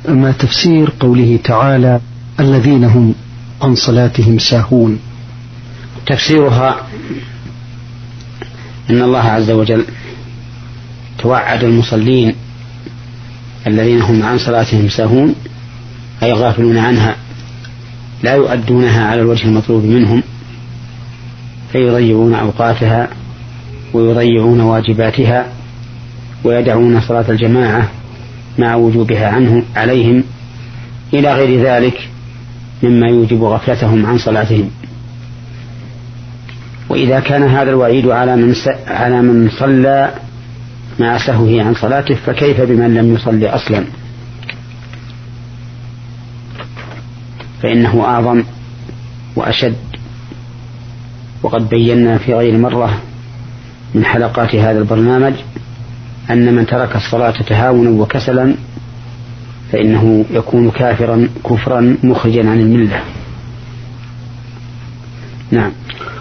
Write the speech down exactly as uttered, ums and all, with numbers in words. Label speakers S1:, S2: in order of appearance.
S1: ما تفسير قوله تعالى الذين هم عن صلاتهم ساهون؟
S2: تفسيرها أن الله عز وجل توعد المصلين الذين هم عن صلاتهم ساهون أي غافلون عنها لا يؤدونها على الوجه المطلوب منهم، فيضيعون أوقاتها ويضيعون واجباتها ويدعون صلاة الجماعة مع وجوبها عنه عليهم إلى غير ذلك مما يوجب غفلتهم عن صلاتهم. وإذا كان هذا الوعيد على من على من صلى مع سهوه عن صلاته فكيف بمن لم يصلي أصلا؟ فإنه أعظم وأشد. وقد بينا في غير مرة من حلقات هذا البرنامج أن من ترك الصلاة تهاونا وكسلا فإنه يكون كافرا كفرا مخرجا عن الملة. نعم.